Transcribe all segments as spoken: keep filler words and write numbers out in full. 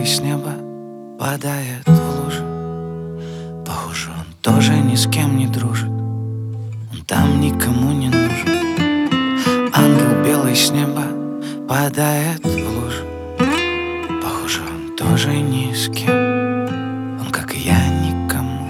белый с неба падает в лужу. Похоже, он тоже ни с кем не дружит, он там никому не нужен. Ангел белый с неба падает в лужу. Похоже, он тоже ни с кем, он, как и я, никому.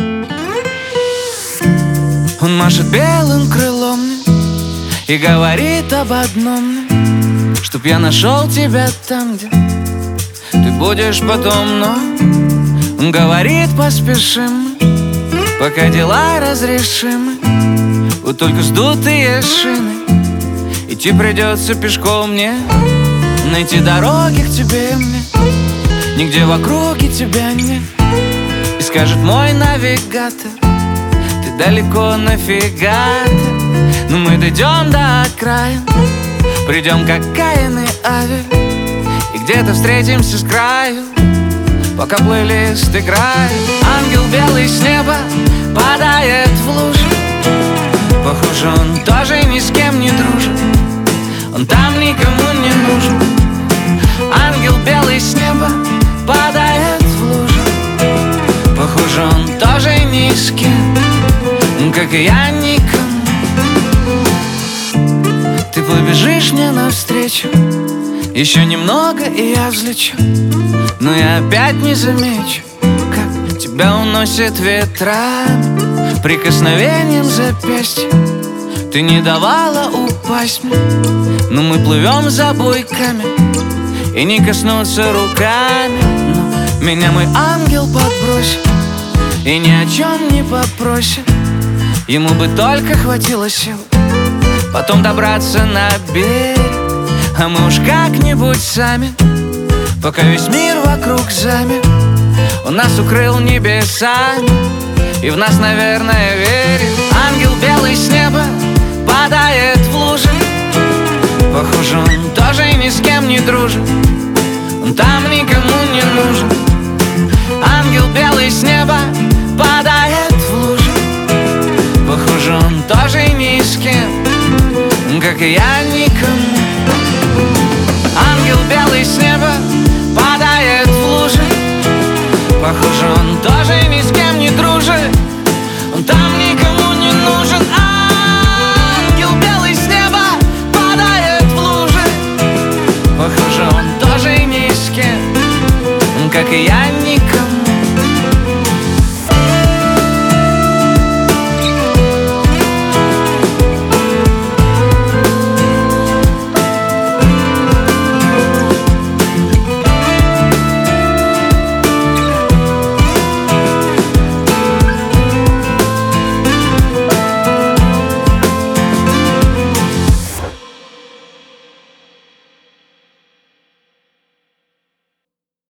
Он машет белым крылом и говорит об одном: чтоб я нашел тебя там, где ты будешь потом. Но он говорит: поспешим, пока дела разрешимы. Вот только сдутые шины, идти придется пешком мне. Найти дороги к тебе мне нигде в округе тебя нет. И скажет мой навигатор: ты далеко нафига-то. Но мы дойдем до окраин, придем как Каин и Авель, и где-то встретимся с краю, пока плейлист играет. Ангел белый с неба падает в лужу. Похоже, он тоже ни с кем не дружит, он там никому не нужен. Ангел белый с неба падает в лужу. Похоже, он тоже ни с кем, как и я, никому. Ты побежишь мне навстречу, еще немного и я взлечу, но я опять не замечу, как тебя уносит ветрами. Прикосновением запястья ты не давала упасть мне, но мы плывем за буйками и не коснуться руками. Но меня мой ангел подбросит и ни о чем не попросит. Ему бы только хватило сил потом добраться на берег, а мы уж как-нибудь сами, пока весь мир вокруг замер. Он нас укрыл небесами и в нас, наверное, верит. Ангел белый с неба падает в лужи. Похоже, он тоже ни с кем не дружит, он там никому не нужен. Ангел белый с неба падает в лужи. Похоже, он тоже ни с кем, как и я, никому. Ангел белый с неба падает в лужи. Похоже, он тоже ни с кем не дружит, он там никому не нужен. Ангел белый с неба падает в лужи. Похоже, он тоже ни с кем, как и я.